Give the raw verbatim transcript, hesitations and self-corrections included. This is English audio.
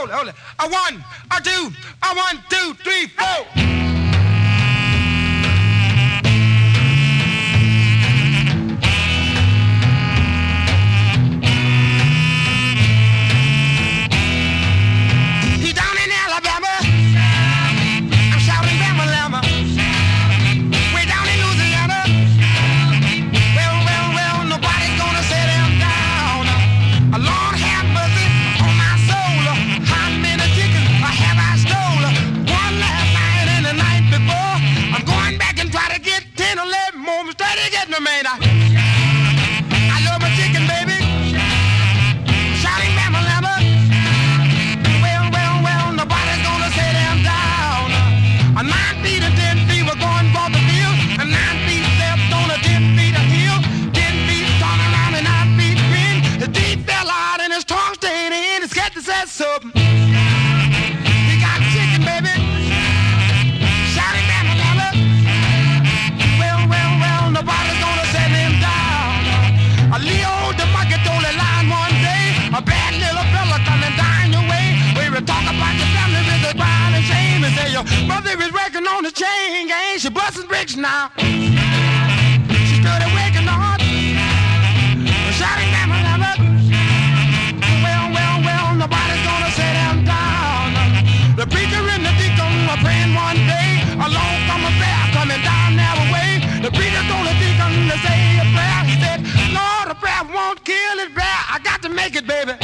hold it, hold it. A one, a two, a one, two, three, four. Man, I, I love my chicken, baby. Shouting Bama Lama. Well, well, well, nobody's gonna say them down. A nine feet and ten feet, we're going for the field. A nine feet left on a ten feet a hill. Ten feet turn around and nine feet grin. The deep fell out and his tongue stayed in. His cat said something. He got chicken, baby. Shouting Bama Lama. Well, well, well, nobody's gonna a Leo the market only line one day. A bad little fella coming down your way. We will talk about your family with the pride and shame. And say your mother is working on the chain gang. She busting bricks now. She started waking hard. Shouting Bama Lama. Well, well, well, nobody's gonna say them down. The preacher and the deacon were praying one day. Along come a bear coming down their way. The preacher told the deacon to say a prayer. He said, Lord, a prayer won't kill it, bear. I got to make it, baby.